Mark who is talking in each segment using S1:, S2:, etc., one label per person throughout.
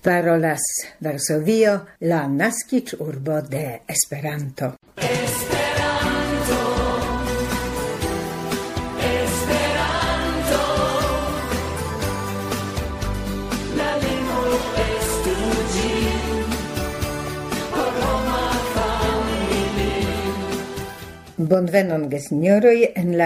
S1: Parolas Varsovio, la naskiĝurbo de Esperanto. Bonvenon, gesignoroj, en la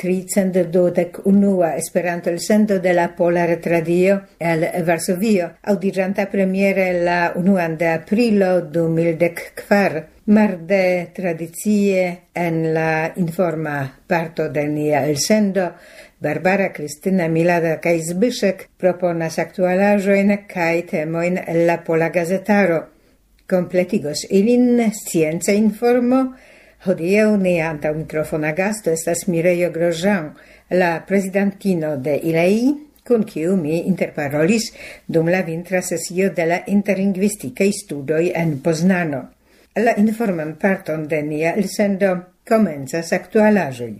S1: 1321 Esperanto-elsendo de la Pola Retradio el Varsovio, audiĝanta premiere la 1 de aprilo 2014, marde tradicie en la informa parto de nia elsendo, Barbara Krystyna Milada kaj Zbyszek proponas aktualaĵojn kaj temojn el la Pola Gazetaro. Kompletigos ilin scienca informo. Hodiaŭ nia antaŭ mikrofona gasto estas Mirejo Grosjean, la prezidantino de ILEI, kun kiu mi interparolis dum la vintra sesio de la interlingvistikaj studoj en Poznano. La informan parton de nia elsendo komencas aktualaĵoj.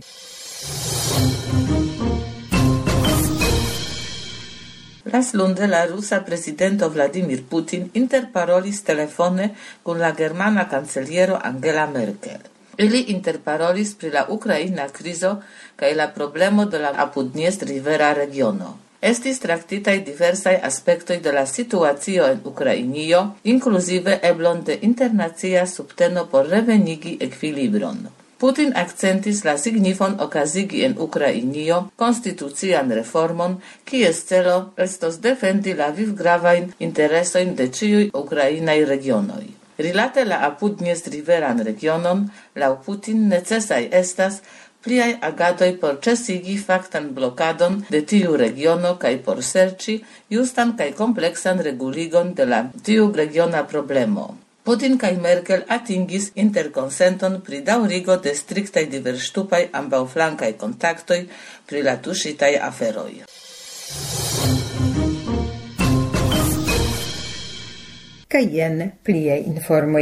S2: Laslunde la rusa presidento Vladimir Putin interparolis telefone kun la germana kanceliero Angela Merkel. Ili interparolis pri la Ukraina krizo kaj la problemo de la apudniest-rivera regiono. Estis traktitaj diversaj aspektoj de la situacio en Ukrainio, inkluzive eblon de internacia subteno por revenigi ekvilibron. Putin akcentis la signifon okazigi en Ukrainio konstitucian reformon, kies celo estos defendi la vivgravajn interesojn de ĉiuj ukrainaj regionoj. Rilate la apudniest-riveran regionon, laŭ Putin necesaj estas pliaj agadoj por ĉesigi faktan blokadon de tiu regiono kaj por serĉi justan kaj kompleksan reguligon de la tiu regiona problemo. Putin kaj Merkel atingis interkonsenton pri daŭrigo de striktaj diverŝtupaj ambaŭflankaj kontaktoj pri la tuŝitaj aferoj.
S1: Kaj jen pliaj informoj.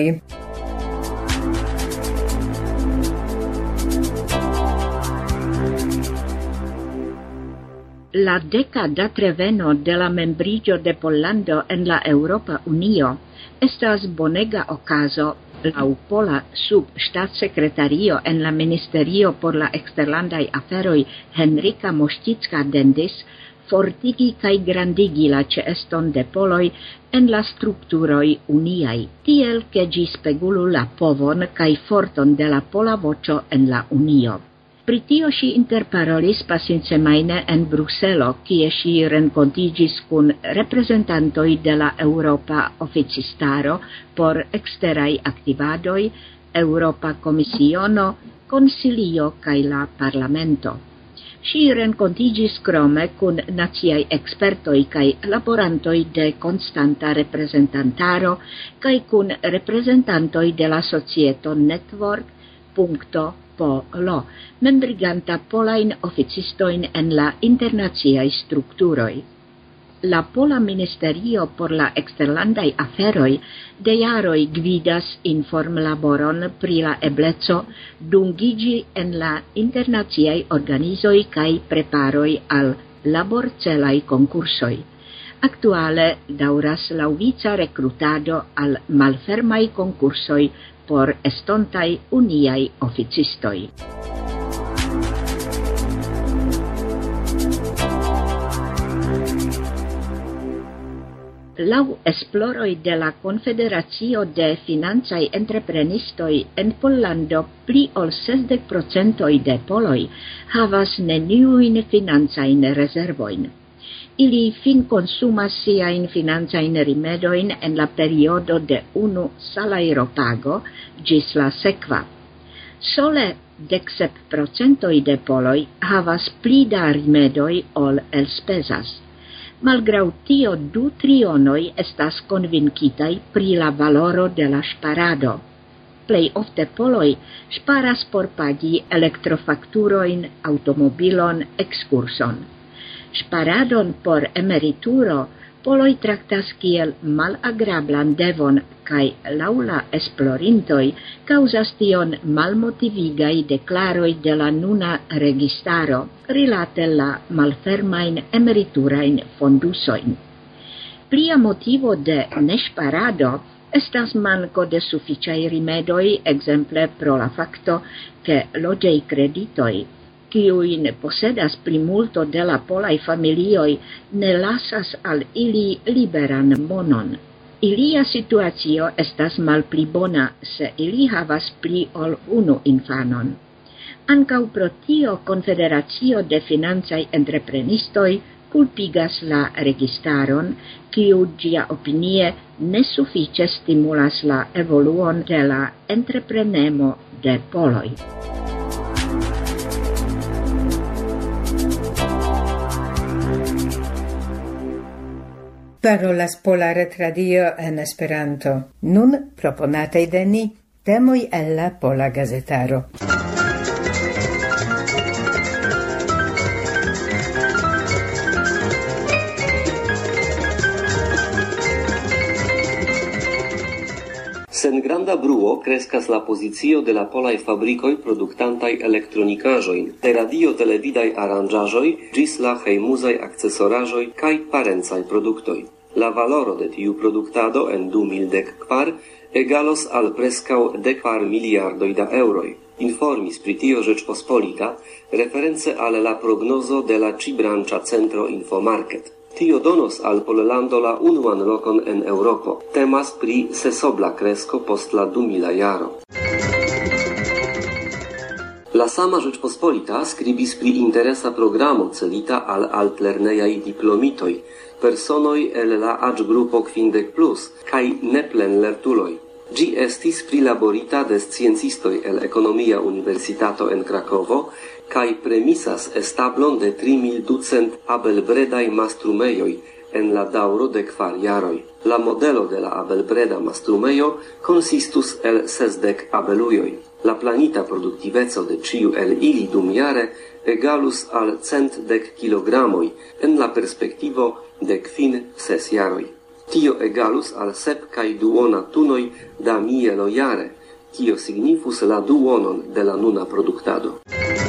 S3: La deka datreveno de la membriĝo de Pollando en la Eŭropa Unio estas bonega okazo laŭ pola subŝtatsekretario en la Ministerio por la eksterlandaj aferoj Henrika Moŝticka-Dendis fortigi kaj grandigi la ĉeeston de poloj en la strukturoj uniaj, tiel ke ĝi spegulu la povon kaj forton de la pola voĉo en la Unio. Pri tio ŝi interparolis pasinsemajne en Bruselo, kie ŝi renkontiĝis kun reprezentantoj de la Eŭropa Oficistaro por eksteraj aktivadoj, Eŭropa Komisiono, Konsilio kaj la Parlamento. Ŝi renkontiĝis krome kun naciaj ekspertoj kaj laborantoj de konstanta reprezentantaro kaj kun reprezentantoj de la societo Network.polo, membriganta polajn oficistojn en la internaciaj strukturoj. La Pola Ministerio por la eksterlandaj aferoj de jaroj gvidas informlaboron pri la ebleco dungiĝi en la internaciaj organizoj kaj preparoj al laborcelaj konkursoj. Aktuale daŭras laŭvica rekrutado al malfermaj konkursoj por estontaj uniaj oficistoj. Laŭ esploroj de la Konfederacio de Financaj Entreprenistoj en Pollando pli ol 60% de poloj havas neniujn financajn rezervojn. Ili finkonsumas siajn financajn rimedojn en la periodo de unu salajropago ĝis la sekva. Sole 17% de poloj havas pli da rimedoj ol elspezas. Malgraŭ tio 2/3 estas konvinkitaj pri la valoro de la ŝparado. Plej ofte poloj ŝparas por pagi elektrofakturojn, aŭtomobilon, ekskurson. Ŝparadon por emerituro poloj traktas kiel malagrablan devon kaj laŭ la esplorintoj kaŭzas tion malmotivigaj deklaroj de la nuna registaro rilate la malfermajn emeriturajn fondusojn. Plia motivo de nesparado estas manko de sufiĉaj rimedoj, ekzemple pro la fakto, ke loĝej kreditoj, kiujn posedas plimulto de la polaj familioj, ne lasas al ili liberan monon. Ilia situacio estas malpli bona se ili havas pli ol unu infanon. Ankaŭ pro tio Konfederacio de Financaj Entreprenistoj culpigas la registaron, kiu ĝia opinie nesufiĉe stimulas la evoluon de la entreprenemo de poloj.
S1: Parolas Pola Retradio en Esperanto. Nun proponatej de ni temoj el la Pola Gazetaro.
S4: Sen granda bruo crescas la pozicio de la polaj fabrikoj produktantaj elektronikaĵojn, de radio-televidaj aranĝaĵoj ĝis la hejmuzaj akcesoraĵoj kaj parencaj produktoj. La valoro de tiu produktado en 2014 egalos al preskaŭ 14 miliardoj da eŭroj. Informis pri tio Rzeczpospolita reference al la prognozo de la ĉi-branĉa centro Infomarket. Tio donos al Pollando la unuan lokon en Eŭropo. Temas pri sesobla kresko post la 2000 jaro. La sama Rzeczpospolita skribis pri interesa programo celita al altlernejaj diplomitoj, personoj el la aĝgrupo 50+ kaj neplenlertuloj. Ĝi estis prilaborita de sciencistoj el Ekonomia Universitato en Krakovo kaj premisas establon de 3200 abelbredaj mastrumejoj en la daŭro de 4 jaroj. La modelo de la abelbreda mastrumejo konsistus el 60 abelujoj. La planita produktiveco de ĉiu el ili dumjare egalus al 110 kilogramoj en la perspektivo de 5-6 jaroj. Tio egalus al 7,2 tunoj da mielo jare, kio signifus la duonon de la nuna produktado.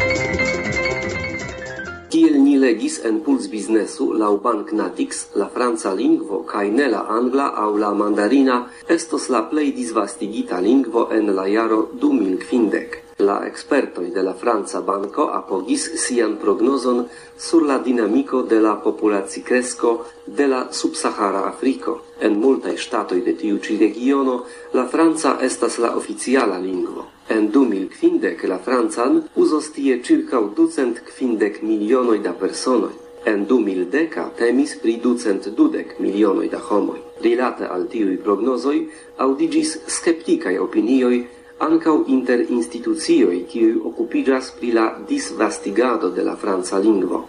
S4: Kiel ni legis en Puls Biznesu, laŭ Banknatics, la franca lingvo kaj ne la angla aŭ la mandarina estos la plej disvastigita lingvo en la jaro 2050. La expertoj de la franca banko apogis sian prognozon sur la dinamiko de la populacikresko de la subsahara Afriko. En multaj ŝtatoj de tiu ĉi regiono la franca estas la oficiala lingvo. En 2050 la francan uzos tie ĉirkaŭ 250 milionoj da personoj. En 2010 temis pri 220 milionoj da homoj. Rilate al tiuj prognozoj aŭdiĝis skeptikaj opinioj ankaŭ inter institucioj, kiuj okupiĝas pri la disvastigado de la franca lingvo.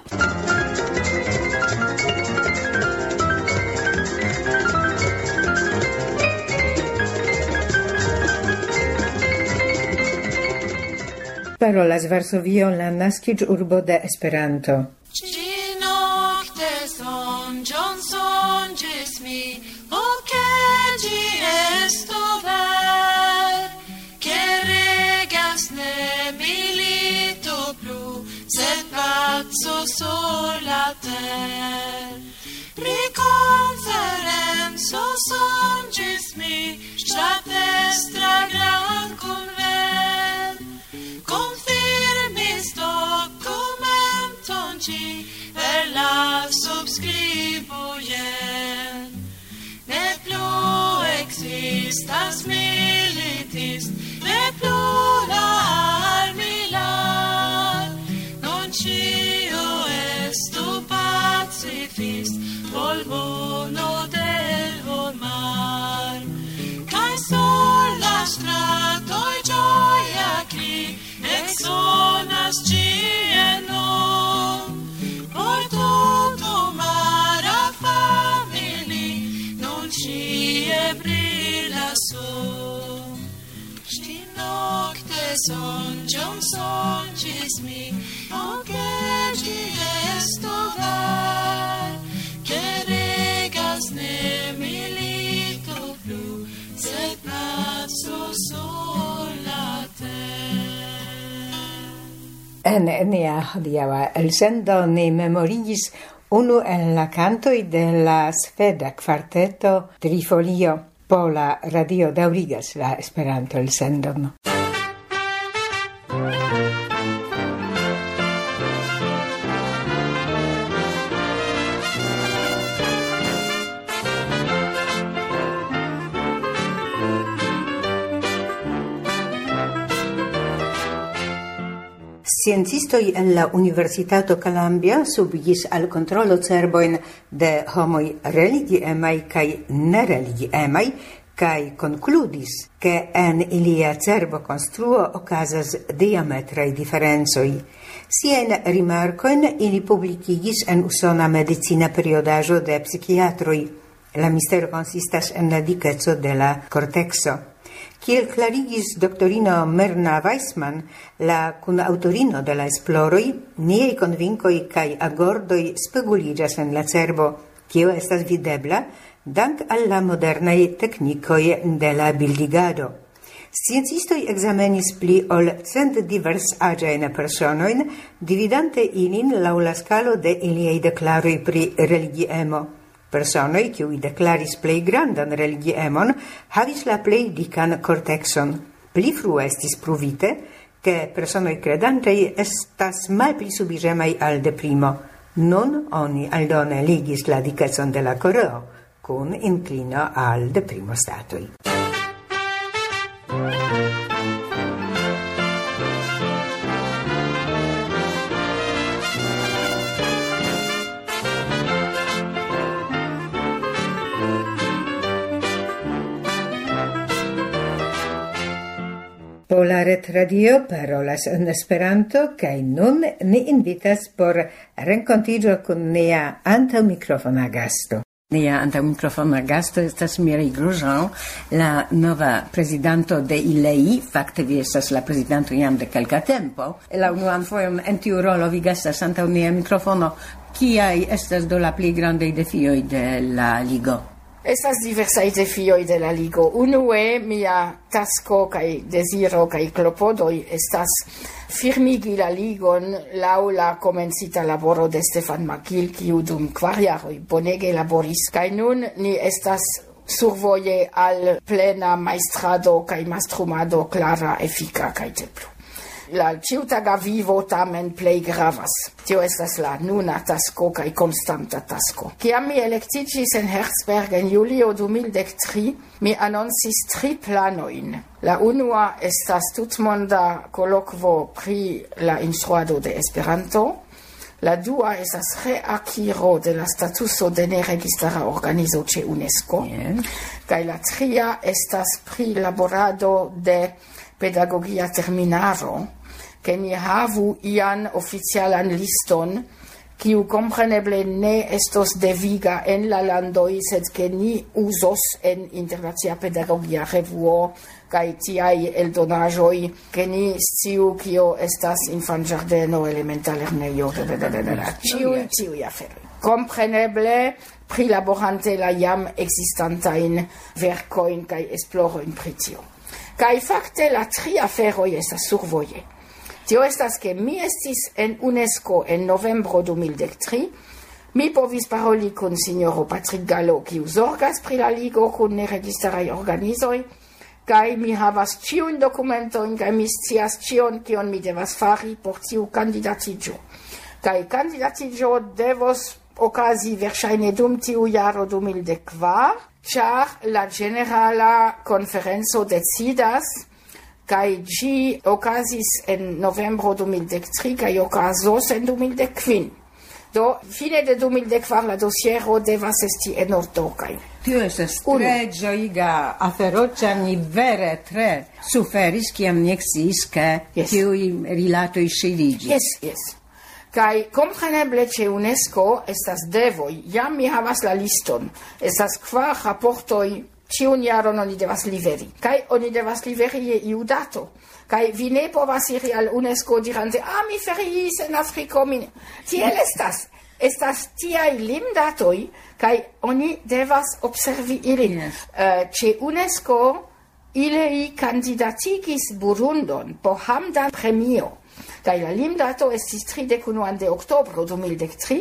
S1: Parolas Varsovio, la naskiĝurbo de Esperanto.
S5: Ĉinokte sonĝon sonĝis mi, ke ĝi estu ver, ke regas ne milito plu, sed paco sur la ter. Pri konferenco sonĝis mi, ŝtatestra grandkonvent, confirmis documenton ci per la subscribo jen. Ne plu existas militis, ne plu la armilar, non cio estu pacifist, polvono del mar. Kai sur la stratoj gioia cri, sonas cieno, por tutto mara famili, non cie brilla sol. Sti nocte sonĝon sonĝis mi, ke ĝi estu ver, ke regas ne milito plu, sed paco sur la ter.
S1: En nia hodiaŭa elsendo ni memorigis unu el la cantoi de la sveda quarteto Trifolio. Pola radio daŭrigas la Esperanto-elsendon. Sciencistoi en la Universitato Columbia subigis al controlo cerbojn de homoi religiemai kaj nereligiemai kaj konkludis, ke en ilia cerbo konstruo okazas diametraj diferencoj. Siajn rimarkojn ili publikigis en usona medicina periodaĵo de psikiatroj. La mistero konsistas en la dikeco de la kortekso. Kiel klarigis doktorino Myrna Weissman, la kunautorino de la esploroj, niaj konvinkoj kaj agordoj speguliĝas en la cerbo, kio estas videbla dank al la modernaj teknikoj de la bildigado. Sciencistoj ekzamenis pli ol 100 diversaĝajn personojn, dividante ilin laŭ la skalo de iliaj deklaroj pri religiemo. Personoj, kiuj deklaris plej grandan religiemon, havis la plej dikan kortekson. Pli frue estis pruvite, ke personoj kredantej estas malpli subiĝemaj al deprimo. Nun oni aldone ligis la dikecon de la koreo kun inklino al deprimostatoj. Pola retradio parolas en Esperanto kaj nun ni invitas por renkontiĝo kun nia antaŭmikrofona gasto. Nia antaŭmikrofona gasto estas Mireille Grosjean, la nova prezidanto de ILEI, fakte vi estas la prezidanto jam de kelka tempo. La unuan fojon en tiu rolo vi gastas antaŭ nia mikrofono. Kiaj estas do la pli grandaj defioj de la ligo?
S6: Estas diversaj defioj de la ligo. Unue mia tasko kaj deziro kaj klopodoj estas firmigi la ligon laŭ la komencita laboro de Stefan Makil, kiu dum 4 jaroj bonege laboris. Kaj nun ni estas survoje al plena majstrado kaj mastrumado klara, efika kaj plu. La ĉiutaga vivo tamen plej gravas. Tio estas la nuna tasko kaj konstanta tasko. Kiam mi elektiĝis en Herzberg en julio 2013, mi anoncis 3 planojn. La unua estas tutmonda kolokvo pri la instruado de Esperanto. La dua estas reakiro de la statuso de neregistara organizo ĉe UNESCO. Kaj la tria estas pri laborado de pedagogia terminaro, ke ni havu ian oficialan liston, kiu kompreneble ne estos deviga en la landoj, sed ke ni uzos en Internacia Pedagogia Revuo kaj tiaj eldonaĵoj, ke ni sciu kio estas infanĝardeno, elementalernejo, ĉiuj aferoj. Kompreneble prilaborante la jam ekzistantajn verkojn kaj esplorojn pri tio. Kaj fakte la 3 aferoj estas survoje. Tio estas ke mi estis en UNESCO en novembro 2013. Mi povis paroli kun sinjoro Patrick Gallo, kiu zorgas pri la ligo kun neregistaraj organizoj, kaj mi havas ĉiujn dokumentojn kaj mi scias ĉion, kion mi devas fari por tiu kandidatiĝo. Kaj kandidatiĝo devos okazi verŝajne dum tiu jaro 2014, ĉar la ĝenerala konferenco decidas, kaj ĝi okazis en novembro 2013 kaj okazos en 2015. Do fine de 2014 la dosiero devas esti en ordo kaj.
S1: Tio estas tre ĝojiga afero, ĉar ni vere tre suferis kiam ni eksciis, ke tiuj rilatoj ŝiriĝis.
S6: Yes. Kaj kompreneble ĉe UNESCO estas devoj. Jam mi havas la liston. Estas 4 raportoj. Ĉiun jaron oni devas liveri. Kaj oni devas liveri je iu dato. Kaj vi ne povas iri al UNESCO dirante, mi feriis en Afriko. Tiel estas. Estas tiaj limdatoj, kaj oni devas observi ilin. Ĉe UNESCO ili kandidatigis Burundon por Hamdan premio. Kaj la limdato estis 31 de oktobro 2013,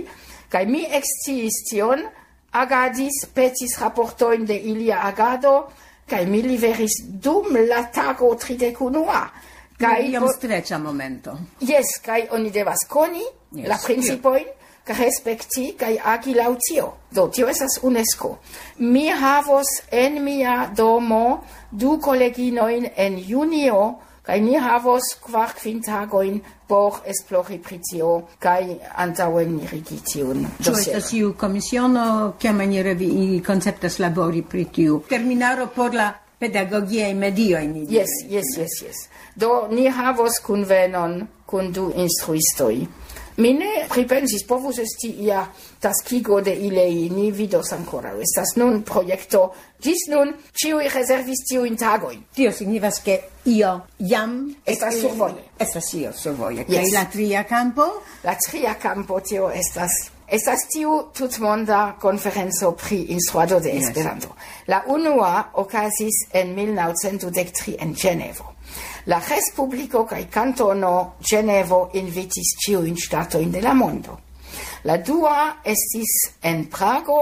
S6: Kai mi exciis tion, agadis, petis raportoin de ilia agado, kai mi liveris dum la tago 31. Kai
S7: iom streĉa momento.
S6: Yes, kai oni devas koni la principoin, kai respekti, kai agi laŭ tio. Do, tio estas UNESCO. Mi havos en mia domo 2 koleginoin en junio, kai ni havos 4-5 tagoin por esplori pri tio, kai antaŭen mirigi tiun
S7: Ĉu estas iu komisiono, kiamaniere vi konceptas labori pri tiu terminaro por la pedagogiaj medioj?
S6: Yes. Do, ni havos kunvenon kun 2 instruistoj. Mi ne pripensis, povus esti ia taskigo de ilei, ni vidos ancora. Estas nun projekto, gis nun, ciui reservis tiuin tagoi.
S7: Tio signifas che io jam
S6: estas survoje.
S7: Estas io survoje. Yes. Kaj la tria campo?
S6: La tria campo, tio estas tiu tutmonda conferenzo pri instruado de Esperanto. La unua okazis en 1923 en Genevo. La Respubliko kaj Kantono Genevo invitis ĉiujn ŝtatojn de la mondo. La dua estis en Prago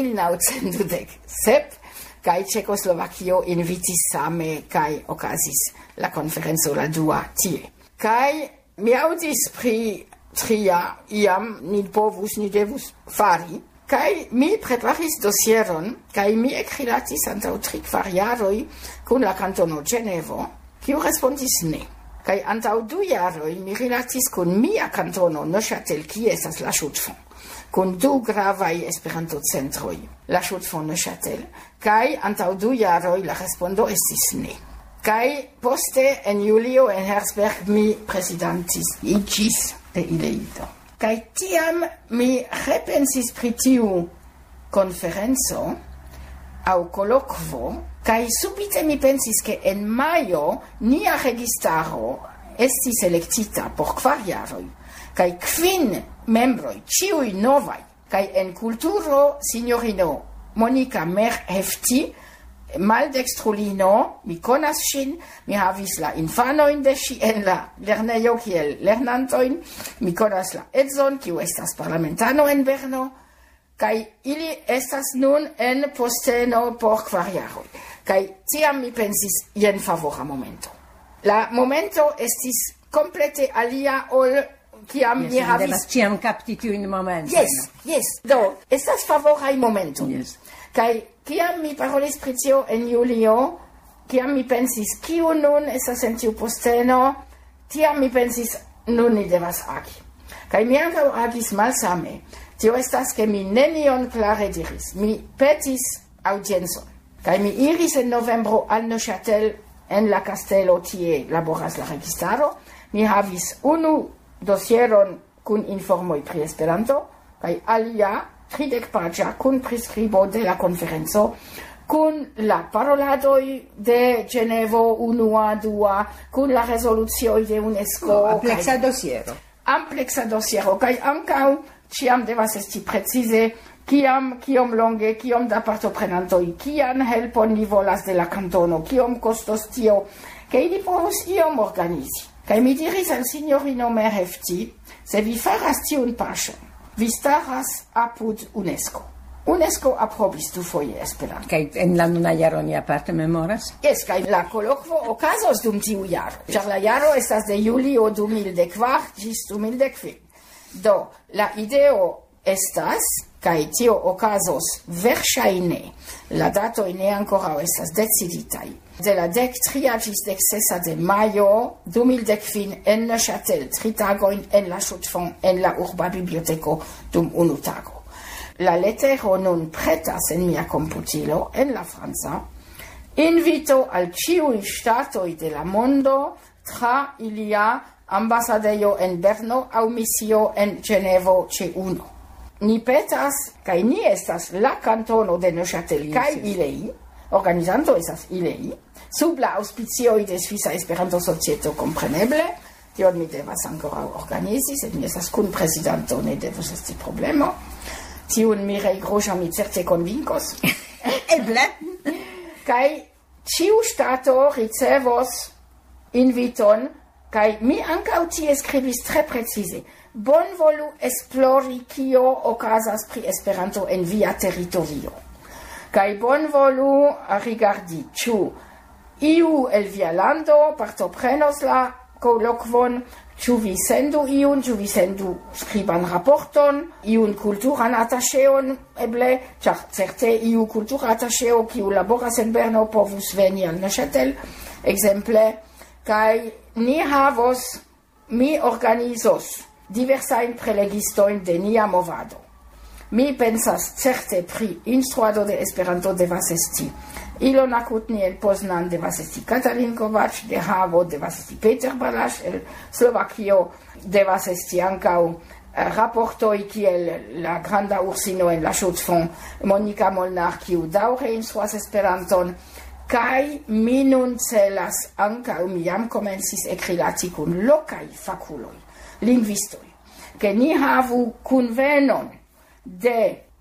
S6: 1927 kaj Ĉeĥoslovakio invitis same kaj okazis la konferenco la dua tie. Kaj mi aŭdis pri tria iam ni devus fari. Kaj mi preparis dosieron kaj mi ekrilatis antaŭ 3-4 jaroj kun la Kantono Genevo. Kiu respondis ne. Kaj antaŭ 2 jaroj mi rilatis kun mia kantono Neuchâtel, kie estas la Ŝutfond, kun 2 gravaj Esperanto-centroj, la Ŝutfond Neuchâtel, kaj antaŭ 2 jaroj la respondo estis ne. Kaj poste en julio en Herzberg mi presidantis iĝis de Ileito. Kaj tiam mi repensis pri tiu konferenco aŭ kolokvo, kai subite mi pensis che en maio nia registaro estis elektita por 4 jaroj, kai 5 membroj, ĉiuj novaj, kai en kulturo sinjorino Monika Merhefti, maldekstrulino, mi konas ŝin, mi havis la infanojn de ŝi en la lernejo kiel lernantojn, mi konas la edzon, kiu estas parlamentano en Berno, kai ili estas nun en posteno por 4 jaroj. Kaj tiam mi pensis jen favora momento. La momento estis komplete alia ol kiam mi havis...
S7: Devas ĉiam kapti tiujn momentojn.
S6: Yes. Do, estas favoraj momentoj.
S7: Yes.
S6: Kaj kiam mi parolis pri tio en julio, kiam mi pensis, kiu nun estas en tiu posteno, tiam mi pensis, nun ni devas agi. Kaj mi ankaŭ agis malsame. Tio estas, ke mi nenion klare diris. Mi petis aŭdiencon. Kaj mi iris en novembro al Neuchâtel en la kastelo, tie laboras la registaro. Mi havis 1 dosieron kun informoj pri Esperanto, kaj alia 30-paĝa kun priskribo de la konferenco, kun la paroladoj de Ĝenevo 1, 2, kun la rezolucioj de UNESCO.
S7: Ampleksa dosiero.
S6: Ampleksa dosiero, kaj ankaŭ ĉiam devas esti precize kiom longe, kiom da partoprenantoj, kian helpon ni volas de la kantono, kiom kostos tio, ke ili povus iom organizi. Kaj mi diris al sinjorino Merhefti, se vi faras tiun paŝon, vi staras apud UNESCO. UNESCO aprobis 2 foje Esperanto.
S7: Kaj en la nuna jaro ni aparte memoras?
S6: Yes, kaj la kolokvo okazos dum tiu jaro. Ĉar la jaro estas de julio 2014 ĝis 2015. Do, la ideo estas, kaj tio okazos verŝajne, la datoj ne ankoraŭ estas deciditaj, de la 13 ĝis 16 de majo 2015 en Neuchâtel, 3 tagojn en la Ŝutfond, en la urba biblioteko dum 1 tago. La letero nun pretas en mia komputilo, en la franca, invito al ĉiuj ŝtatoj de la mondo tra ilia ambasadejo en Berno aŭ misio en Ĝenevo ĉe 1. Ni petas, kaj ni estas la kantono de Neuchâtel kaj Ilei, organizanto estas Ilei, sub la aŭspicioj de Svisa Esperanto-Societo kompreneble, tion mi devas ankoraŭ organizi, sed mi estas kunprezidanto, ne devus esti problemo. Tiun Mireille Grosjean mi certe konvinkos.
S7: Eble.
S6: Kaj ĉiu ŝtato ricevos inviton Kai mi ancau tie scribis tre precise. Bonvolu esplori kio okazas pri Esperanto en via territorio. Kai bonvolu rigardi ĉu iu el via lando partoprenos la kolokvon, ĉu vi sendu iun, ĉu vi sendu skriban raporton, iun kulturan ataŝeon eble, ĉar certe iu kultura ataŝeo kiu laboras en Berno povus veni al Neuchâtel, ekzemple, kai mi organizos diversajn prelegistojn de nia movado. Mi pensas certe pri instruado de Esperanto devas esti Ilona Kutni el Poznan devas esti Katalin Kovac, de Havo devas esti Peter Balaš, el Slovakio devas esti ankaŭ raportoj kiel la granda ursino en la Schutzfonds Monika Molnar, kiu daŭre instruas Esperanton, kaj mi nun celas ankaŭ, mi jam komencis ekrilati kun lokaj fakuloj, lingvistoj, ke ni havu kunvenon de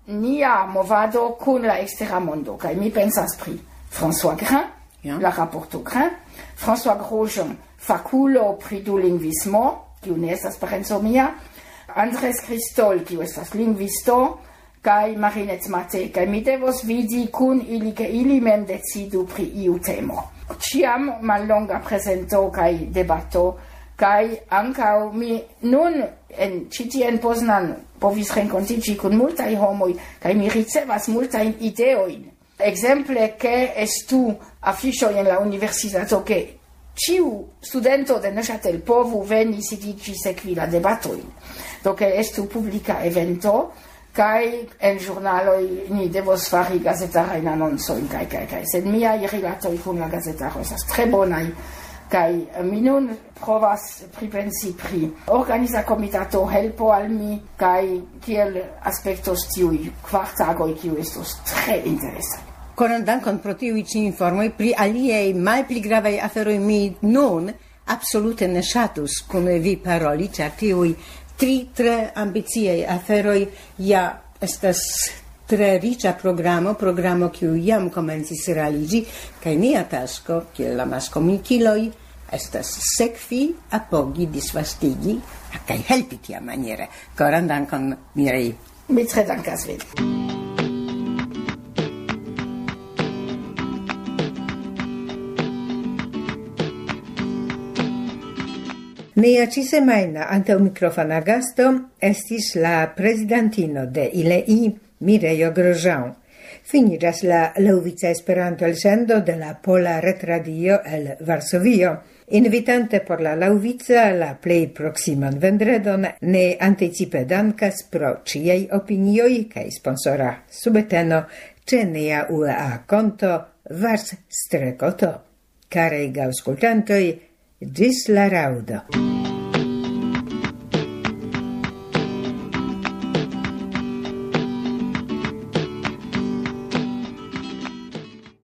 S6: nia movado kun la ekstera mondo, kaj mi pensas pri François Grain, la raporto Grain, François Grosjean, fakulo pri dulingvismo, kiu ne estas parenco mia, Andres Cristol, kiu estas lingvisto, kaj Marinette Mate, kaj mi devos vidi kun ili, ke ili mem decidu pri iu temo. Ĉiam mallonga prezento kaj debato, kaj ankaŭ mi nun ĉi tie en Poznan povis renkontiĝi kun multaj homoj, kaj mi ricevas multajn ideojn. Ekzemple, ke estu afiŝoj en la universitato, ke ĉiu studento de Neuchâtel povu veni sidiĝi sekvi la debatojn. Do ke estu publika evento, kaj en ĵurnaloj ni devos fari gazetarajn anoncojn kaj. Sed miaj rilatoj kun la gazetaro estas tre bonaj. Kaj mi nun provas pripensi pri organiza komitato helpo al mi, kaj kiel aspektos tiuj 4 tagoj, kiu estos tre interesaj.
S7: Koran dankon pro tiuj ĉi informoj. Pri aliaj malpli gravaj aferoj mi nun absolute ne ŝatus kun vi paroli, ĉar tiuj 3 tre ambiciaj aferoj ja estas tre riĉa programo kiu jam komencis realiĝi, kaj nia tasko kiel la maskomunikiloj estas sekvi, apogi, disvastigi kaj helpi tiamaniere. Koran dankon, Mirej.
S6: Mi tre dankas vin.
S1: Nia ĉisemajna antaŭ mikrofona gasto estis la prezidantino de ILEI, Mirejo Grosjean. Finiĝas la laŭvica Esperanto elsendo de la Pola Retradio el Varsovio, invitante por la laŭvica la plej proksiman vendredon, ne anticipe dankas pro ĉiaj opinioj kaj sponsora subteno ĉe nia UEA konto Vars-to. Karaj aŭskultantoj, ĝis la raŭdo.